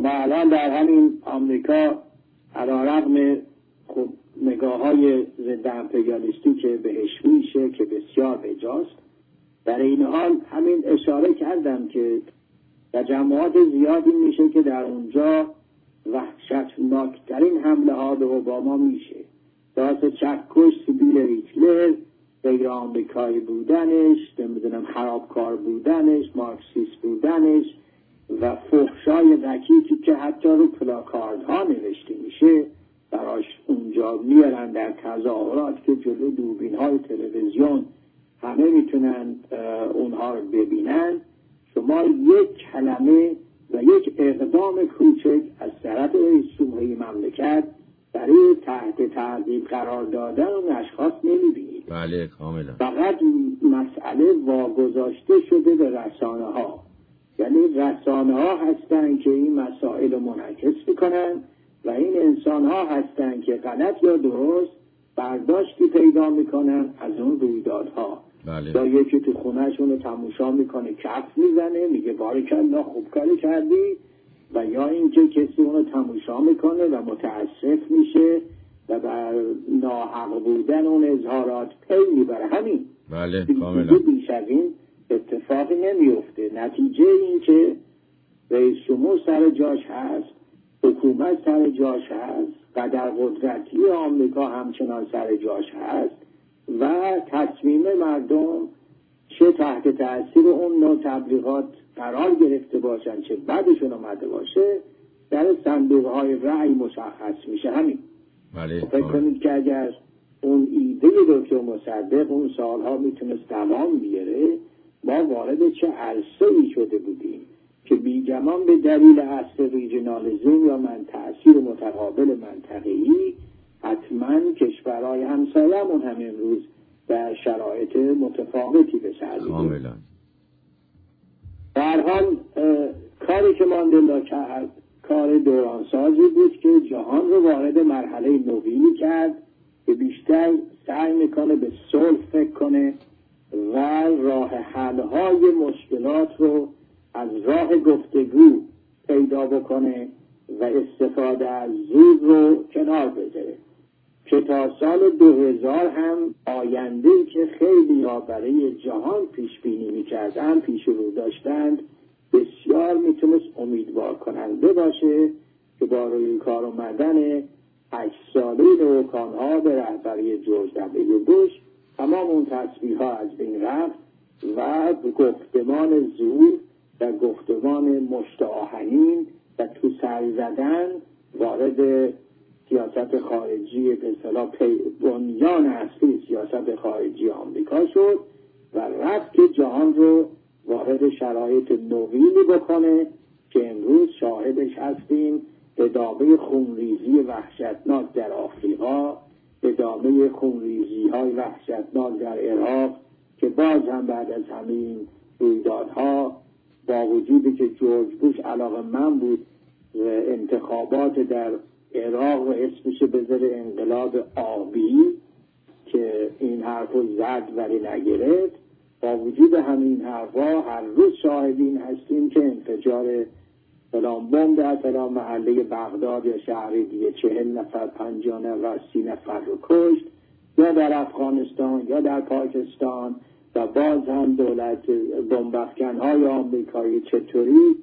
ما الان در همین آمریکا علیرغم خب نگاه‌های ضد امپریالیستی که بهش میشه که بسیار بجاست، در این حال همین اشاره کردم که تجمعات زیادی میشه که در اونجا وحشتناکترین حمله ها به اوباما میشه. داست چکش، سیبیل ریچلر، غیر آمریکایی بودنش، نمیدونم خرابکار بودنش، مارکسیست بودنش و فحشای رکیکی که حتی رو پلاکاردها نوشته میشه براش اونجا میارن در تظاهرات که جلو دوربین های تلویزیون همه میتونن اونها رو ببینن. شما یک کلمه و یک اقدام کوچک از طرف رئیس جمهوری مملکت برای تحت تعقیب قرار دادن اون اشخاص نمیبینید. بله کاملا. فقط مسئله واگذاشته شده به رسانه ها، یعنی رسانه ها هستن که این مسائل رو منعکس میکنن و این انسان ها هستن که غلط یا درست برداشتی پیدا میکنن از اون رویدادها. بله. یا یکی تو خونهشون رو تماشا میکنه، کف میزنه، میگه بارکالله خوب کاری کردی، و یا اینکه کسی اون رو تماشا میکنه و متاسف میشه و بر ناحق بودن اون اظهارات پی میبره. همین. بله کاملا. بیش از این اتفاقی نمیفته. نتیجه این که رئیس جمهور سر جاش هست، حکومت سر جاش هست، قدر قدرتی آمریکا همچنان سر جاش هست و تصمیم مردم چه تحت تأثیر اون نوع تبلیغات قرار گرفته باشن چه بعدشون اومده باشه در صندوق های رأی مشخص میشه. همین. بله. فکر کنید که اگر اون ایده دکتر مصدق اون سالها میتونست دوام بیاره، ما وارد چه عرصه‌ای شده بودیم که بیگمان به دلیل اصل ریجنالیزم یا تأثیر متقابل منطقه‌ای حتما کشورهای همسایه‌مون هم امروز در شرایط متفاوتی به سر می‌برند. کاملا. در حال کاری که ماندلا کرد کار دورانسازی بود که جهان رو وارد مرحله نوینی کرد که بیشتر سعی میکنه به صلح فکر کنه و راه حل‌های مشکلات رو از راه گفتگو پیدا بکنه و استفاده از زور رو کنار بذاره که تا سال 2000 هم آینده‌ای که خیلی ها برای جهان پیش بینی می‌کردن، پیش رو داشتند، بسیار میتونست امیدوار کننده باشه که با روی کار اومدن 8 ساله نوکان‌ها به رهبری جورج دبلیو بوش تمام اون تصویرها از بین رفت و گفتمان زور و گفتمان مشت آهنین و تو سر زدن وارد سیاست خارجی به اصطلاح بنیان اصلی سیاست خارجی آمریکا شد و رفت که جهان رو وارد شرایط نوینی بکنه که امروز شاهدش هستیم. ادامه خونریزی وحشتناک در آفریقا، ادامه خونریزی های وحشتناک در عراق که باز هم بعد از همین رویدادها با وجودی که جورج بوش علاقه‌مند بود انتخابات در عراق و اسمش بذاره انقلاب آبی که این حرفو زد ولی نگرفت، با وجود همین حرفا هر روز شاهدین هستیم که انفجار فلان بمب در فلان محله بغداد یا شهری دیگه 40 نفر 50 نفر 30 نفر رو کشت، یا در افغانستان یا در پاکستان، و باز هم دولت بمب‌افکن‌های آمریکایی چطوری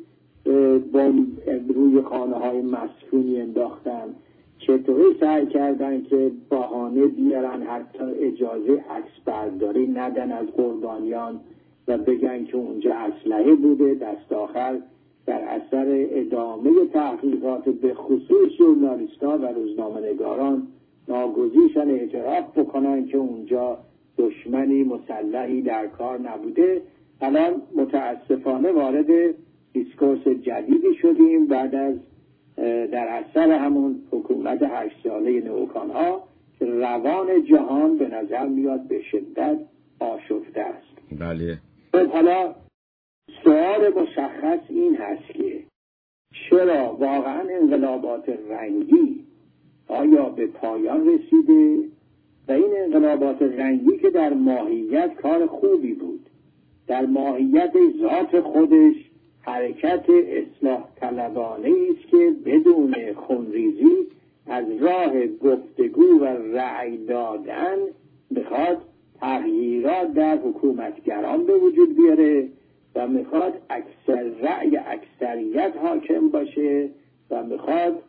بمب روی خانه‌های مسکونی انداختن، چطوری سعی کردن که بهانه بیارن حتی اجازه عکس برداری ندن از قربانیان و بگن که اونجا اسلحه بوده. دست آخر در اثر ادامه تحقیقات به خصوص ژورنالیست‌ها و روزنامه‌نگاران ناگزیرشن اعتراف بکنن که اونجا دشمنی مسلحی در کار نبوده. الان متاسفانه وارد دیسکورس جدیدی شدیم بعد از در اثر همون حکومت 8 ساله نوکان‌ها که روان جهان به نظر میاد به شدت آشفته است. بله. حالا سوال مشخص این هست که چرا واقعا انقلابات رنگی آیا به پایان رسیده و این انقلابات رنگی که در ماهیت کار خوبی بود، در ماهیت ذات خودش حرکت اصلاح طلبانه است که بدون خونریزی از راه گفتگو و رأی دادن میخواد تغییرات در حکومتگران به وجود بیاره و میخواد رأی اکثریت حاکم باشه و میخواد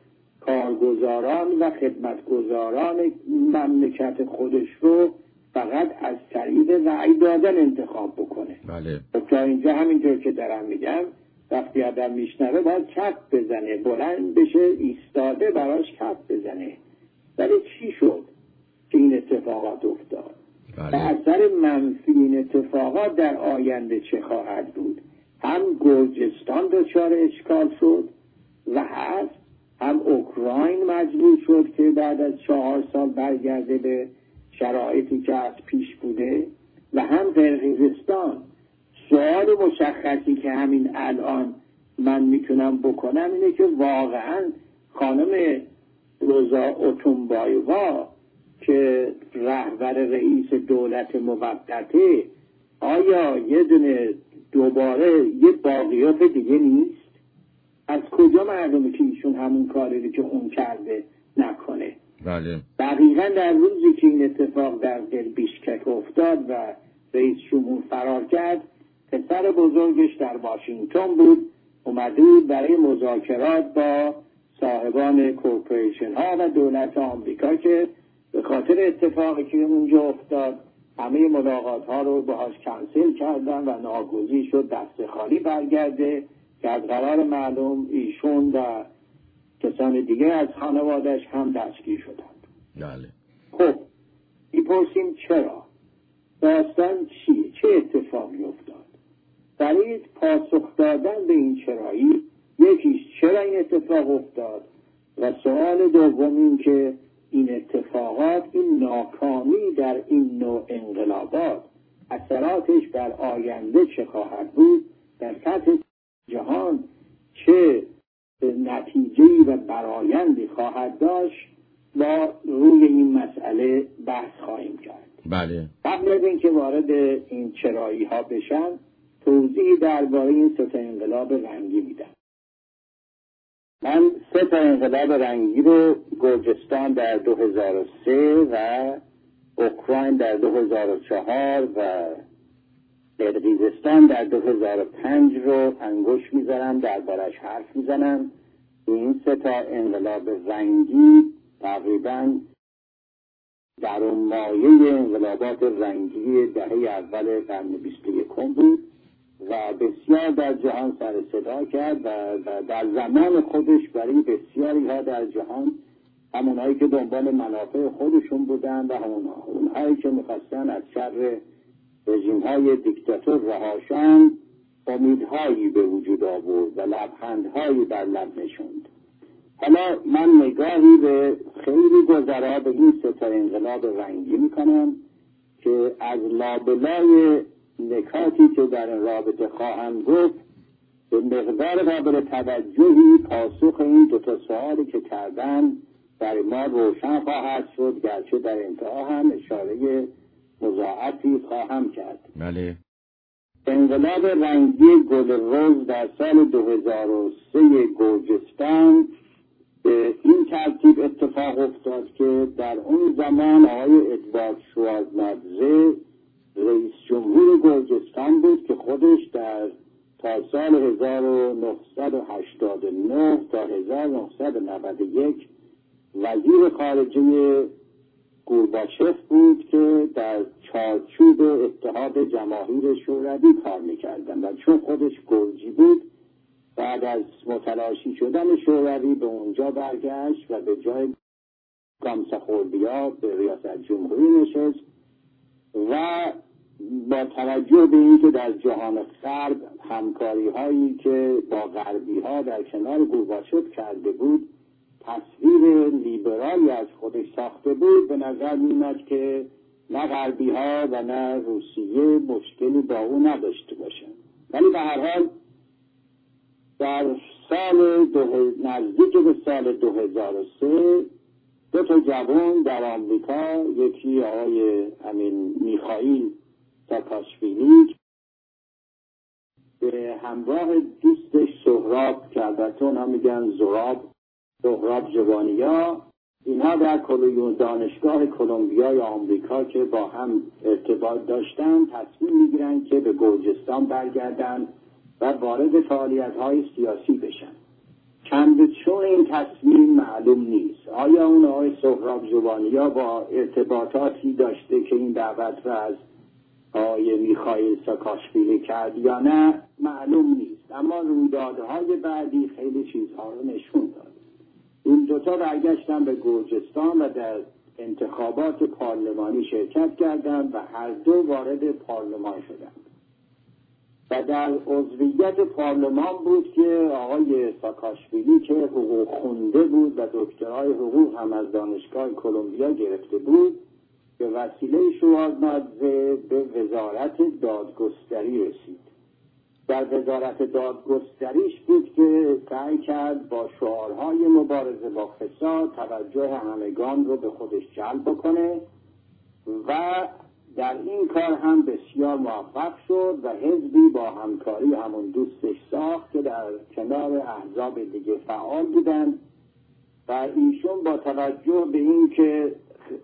کارگزاران و خدمتگزاران مملکت خودش رو فقط از طریق رأی دادن انتخاب بکنه. بله. تا اینجا همینطور که دارم میگم وقتی آدم میشنوه باید کف بزنه، بلند بشه، ایستاده براش کف بزنه. ولی چی شد که این اتفاقات افتاد؟ و اثر منفی این اتفاقات در آینده چه خواهد بود؟ هم گرجستان دچار اشکال شد و هست، هم اوکراین مجبور شد که بعد از 4 سال برگرده به شرایطی که از پیش بوده و هم قرقیزستان. سوال مشخصی که همین الان من میتونم بکنم اینه که واقعا خانم روزا اوتونبایووا که رهبر رئیس دولت موقته آیا یه دونه دوباره یه باقیات دیگه نیست؟ از کجا معلومه که ایشون همون کاری که اون کرده نکنه؟ بله. دقیقا در روزی که این اتفاق در بیشکک افتاد و رئیس جمهور فرار کرد، پسر بزرگش در واشنگتن بود، اومده بود برای مذاکرات با صاحبان کورپوریشن ها و دولت آمریکا که به خاطر اتفاقی که اونجا افتاد همه ملاقات ها رو باهاش کنسل کردن و ناگزیر شد دست خالی برگرده که از قرار معلوم ایشون و کسان دیگه از خانوادش هم دستگیر شدند. بله. خب میپرسیم چرا؟ داستان چیه؟ چه اتفاقی افتاد؟ برای پاسخ دادن به این چرایی یکیش چرا این اتفاق افتاد و سوال دوم این که این اتفاقات، این ناکامی در این نوع انقلابات اثراتش بر آینده چه خواهد بود، در سطح جهان چه نتیجه‌ای و برآیندی خواهد داشت و روی این مسئله بحث خواهیم کرد. بله. قبل از اینکه وارد این چرایی ها بشم توضیحی درباره این 3 انقلاب رنگی میدم. من 3 انقلاب رنگی رو گرجستان در 2003 و اوکراین در 2004 و قرقیزستان در 2005 رو انگوش میذارم، دربارش حرف میزنم. این 3 انقلاب رنگی تقریباً در اون مایه انقلابات رنگی دهه اول قرن 21 بود و بسیار در جهان سر صدا کرد و در زمان خودش برای بسیاری ها در جهان، همونهایی که دنبال منافع خودشون بودن و همونهایی که میخواستن از شر رژیم های دیکتاتور رهاشن، امیدهایی به وجود آورد و لبخندهایی بر لب نشوند. حالا من نگاهی به خیلی گذرا به این 3 انقلاب رنگی میکنم که از لابلای نکاتی که در این رابطه خواهم گفت به مقدار قابل توجهی پاسخ این 2 سوالی که کردن در ما روشن خواهد شد، گرچه در انتها هم اشاره مضاعفی خواهم کرد. بله. انقلاب رنگی گل رز در سال 2003 گرجستان به این ترتیب اتفاق افتاد که در اون زمان آقای ادوارد شوارزنادزه رئیس جمهور گرجستان بود که خودش تا سال 1989 تا 1991 وزیر خارجه گورباچف بود که در چارچوب اتحاد جماهیر شوروی کار میکردن و چون خودش گرجی بود بعد از متلاشی شدن شوروی به اونجا برگشت و به جای گامساخوردیا به ریاست جمهوری نشست و با توجه به اینکه در جهان غرب همکاری هایی که با غربی ها در کنار گورباچف کرده بود تصویر لیبرالی از خودش ساخته بود، به نظر می‌آمد که نه غربی ها و نه روسیه مشکلی با او نداشته باشند. ولی به هر حال در نزدیک به سال 2003 2 جوان در آمریکا، یکی آقای میخائیل ساکاشویلی به همراه دوستش سهراب که البته اونها میگن سهراب ژوانیا، اینها در دانشگاه کلمبیای آمریکا که با هم ارتباط داشتن تصمیم میگیرن که به گرجستان برگردن و وارد فعالیت‌های سیاسی بشن. چون این تصمیم معلوم نیست. آیا اون آقای سهراب ژوانیا با ارتباطاتی داشته که این دعوت را از آقای میخائیل ساکاشویلی کرد یا نه معلوم نیست، اما رویدادهای بعدی خیلی چیزها رو نشون داد. این دوتا برگشتن به گرجستان و در انتخابات پارلمانی شرکت کردند و هر دو وارد پارلمان شدند و در عضویت پارلمان بود که آقای ساکاشویلی که حقوق خونده بود و دکترای حقوق هم از دانشگاه کلمبیا گرفته بود به وسیله شوارزنادزه به وزارت دادگستری رسید. در وزارت دادگستریش بود که سعی کرد با شعارهای مبارزه با فساد توجه همگان رو به خودش جلب بکنه و در این کار هم بسیار موفق شد و حزبی با همکاری همون دوستش ساخت که در کنار احزاب دیگه فعال بودند و ایشون با توجه به این که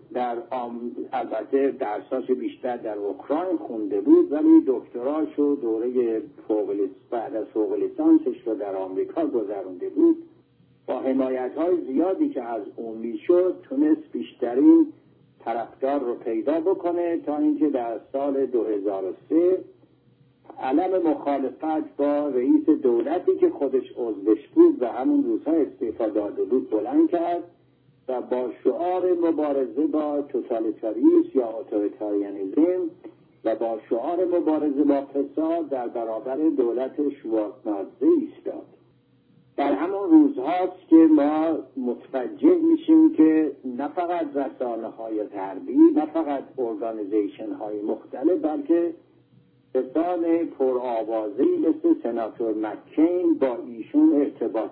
البته درساش بیشتر در اوکراین خونده بود ولی دکتراش و دوره بعد از فوق لیسانسش رو در آمریکا گذرونده بود، با حمایت‌های زیادی که از اون میشد تونست بیشترین طرفدار رو پیدا بکنه تا اینکه در سال 2003 علم مخالفت با رئیس دولتی که خودش عضوش بود و همون روزها استعفا داده بود بلند کرد و با شعار مبارزه با توتالیتاریسم یا اتوریتاریانیسم و با شعار مبارزه با فساد در برابر دولت شوارزنادزه ایستاد. در همون روزهاست که ما متوجه میشیم که نه فقط رسانه‌های غربی، نه فقط ارگانیزیشن‌های مختلف، بلکه کسان پرآوازه‌ای مثل سناتور مککین با ایشون ارتباط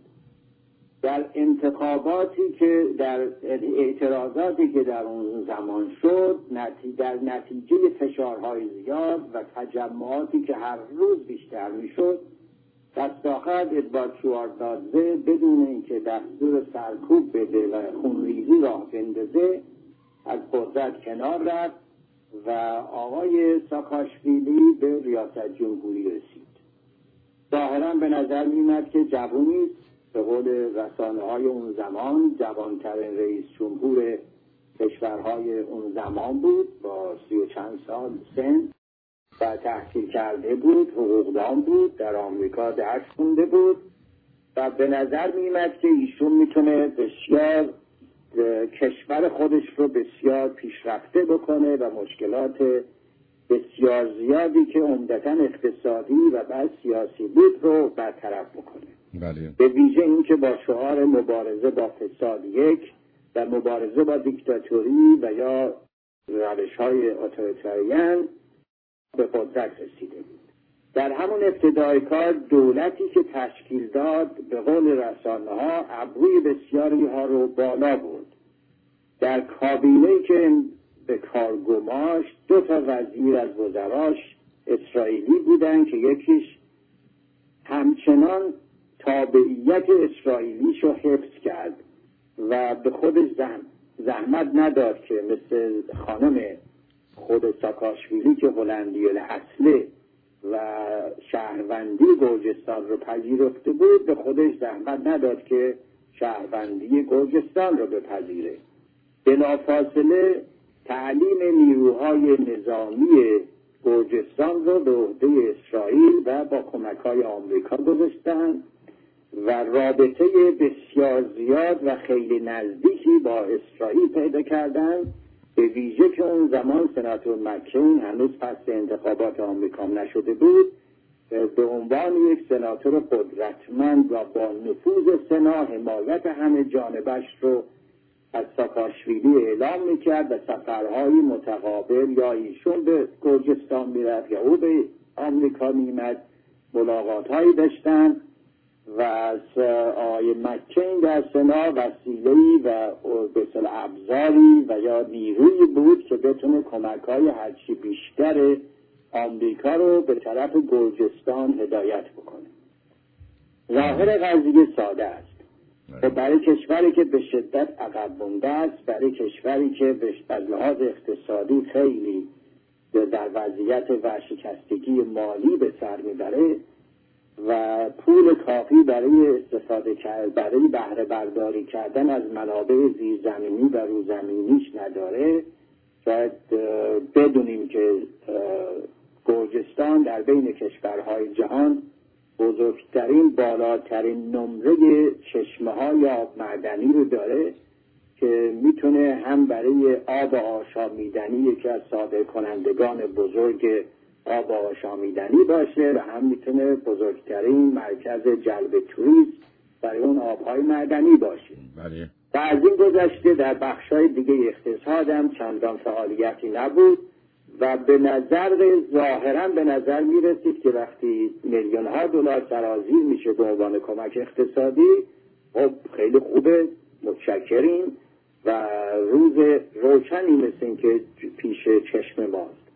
در انتخاباتی که در اعتراضاتی که در اون زمان شد در نتیجه فشارهای زیاد و تجمعاتی که هر روز بیشتر میشد، دست آخر ادوارد شوارزنادزه بدون اینکه دستور سرکوب بده و خونریزی راه بندازه از قدرت کنار رفت و آقای ساکاشویلی به ریاست جمهوری رسید. ظاهرا به نظر می‌آمد که جوانی به قول رسانه‌های اون زمان جوانترین رئیس جمهور کشورهای اون زمان بود، با 30 و چند سال سن و تحصیل کرده بود، حقوقدان بود، در آمریکا درس خونده بود و به نظر می‌آمد که ایشون میتونه بسیار کشور خودش رو بسیار پیشرفته بکنه و مشکلات بسیار زیادی که عمدتاً اقتصادی و بعد سیاسی بود رو برطرف بکنه. بله. به ویژه این که با شعار مبارزه با فساد و مبارزه با دیکتاتوری و یا روش‌های اتوریتاریان به قدرت رسیده بود. در همون ابتدای کار دولتی که تشکیل داد به قول رسانه‌ها ابروی بسیاری ها رو بالا برد. در کابینه‌ای که به کار گماشت 2 وزیر از وزراش اسرائیلی بودن که یکیش همچنان تابعیت اسرائیلیش رو حفظ کرد و به خودش زحمت نداد که مثل خانم خود ساکاشویلی که هلندی الاصله و شهروندی گرجستان رو پذیرفته بود به خودش زحمت نداد که شهروندی گرجستان رو بپذیره. بلافاصله تعلیم نیروهای نظامی گرجستان رو به عهده اسرائیل و با کمک‌های آمریکا گذاشتن و رابطه بسیار زیاد و خیلی نزدیکی با اسرائیل پیدا کردن، به ویژه که اون زمان سناتور مککین هنوز پس انتخابات آمریکا نشده بود، به عنوان یک سناتور قدرتمند و با نفوذ سنا حمایت همه جانبش رو از ساکاشویلی اعلام میکرد و سفرهای متقابل یا ایشون به گرجستان میرفت یا او به آمریکا میمد، ملاقاتهایی داشتن و از آقای مککین در سنا وسیله‌ای و بسیار ابزاری و یا نیروی بود که بتونه کمک‌های هرچی بیشتر آمریکا رو به طرف گرجستان هدایت بکنه. ظاهر قضیه ساده است. برای کشوری که به شدت عقب مونده است، برای کشوری که به لحاظ اقتصادی خیلی در وضعیت ورشکستگی مالی به سر میبره و پول کافی برای استفاده برای بهره برداری کردن از منابع زیرزمینی و روزمینیش نداره، شاید بدونیم که گرجستان در بین کشورهای جهان بزرگترین بالاترین نمره چشمه‌های آب معدنی رو داره که میتونه هم برای آب آشامیدنی یکی از صادر کنندگان بزرگ آب آشامیدنی باشه و هم میتونه بزرگترین مرکز جلب توریست برای اون آبهای معدنی باشه. بله. و از این گذشته در بخش‌های دیگه اقتصاد هم چندان فعالیتی نبود و ظاهراً به نظر میرسید که وقتی میلیون‌ها دلار سرازیر میشه به عنوان کمک اقتصادی، خب خیلی خوبه، متشکریم و روز روشنی مثل این که پیش چشم ماست.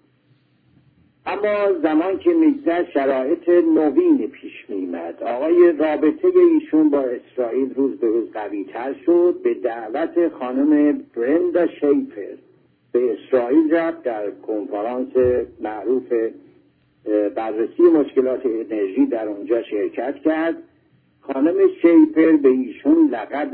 اما زمان که میگذشت شرایط نوینی پیش میمد. آقای رابطه ایشون با اسرائیل روز به روز قوی تر شد. به دعوت خانم برندا شیفر به اسرائیل رفت، در کنفرانس معروف بررسی مشکلات انرژی در اونجا شرکت کرد. خانم شیفر به ایشون لقب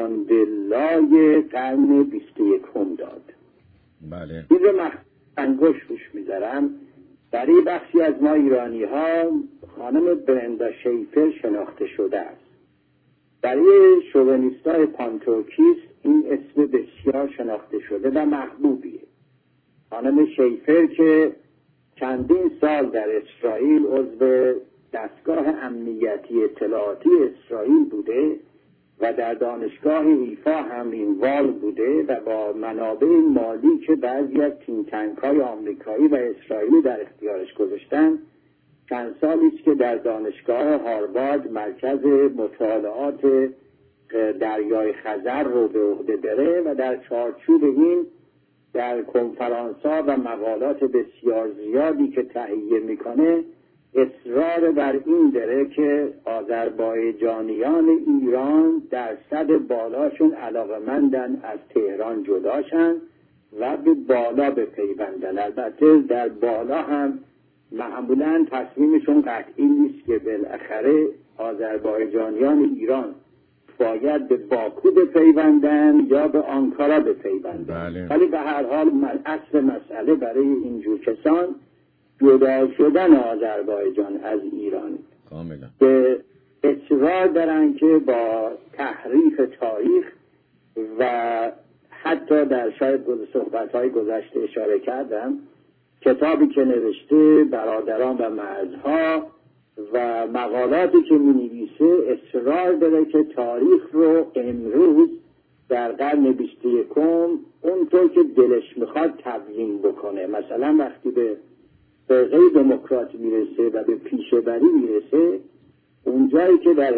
ماندلای قرن 21 داد. بله. این رو انگشت روش میذارم. برای بخشی از ما ایرانی ها خانم برندا شیفر شناخته شده است. برای شوونیستای پانتورکیست این اسم بسیار شناخته شده و محبوبیه. خانم شیفر که چندین سال در اسرائیل عضو دستگاه امنیتی اطلاعاتی اسرائیل بوده و در دانشگاه ایفا هم اینوال بوده و با منابع مالی که بعضی از تینک تانک‌های آمریکایی و اسرائیلی در اختیارش گذاشتن، چند سالی است که در دانشگاه هاروارد مرکز مطالعات دریای خزر رو به عهده داره و در چارچوب این در کنفرانس‌ها و مقالات بسیار زیادی که تهیه میکنه اصرار بر این داره که آذربایجانیان ایران درصد بالاشون علاقمندن از تهران جداشن و به بالا بپیوندن. البته در بالا هم معمولا تصمیمشون قطعی نیست که بالاخره آذربایجانیان ایران باید به باکو بپیوندن یا به آنکارا بپیوندن. ولی به هر حال اصل مسئله برای اینجور کسان جدا شدن آذربایجان از ایران کاملا که اصرار دارن که با تحریف تاریخ و حتی در شاید صحبت‌های گذشته اشاره کردم کتابی که نوشته برادران و مرزها و مقالاتی که می‌نویسه اصرار داره که تاریخ رو امروز در قرن 21 اونطور که دلش میخواد تبیین بکنه. مثلا وقتی به فرقه دموکرات میرسه و به پیشه‌وری میرسه، اونجایی که در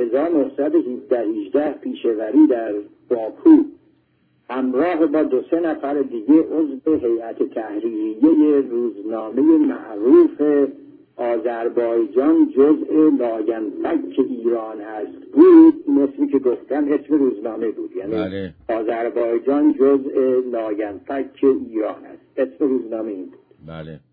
1918 پیشه‌وری در باکو همراه با 2-3 نفر دیگه عضو هیئت تحریریه روزنامه معروف آذربایجان جزء لاینفک ایران هست بود، مثلی که گفتم اسم روزنامه بود، یعنی بله. آذربایجان جزء لاینفک ایران هست، اسم روزنامه این بود. بله.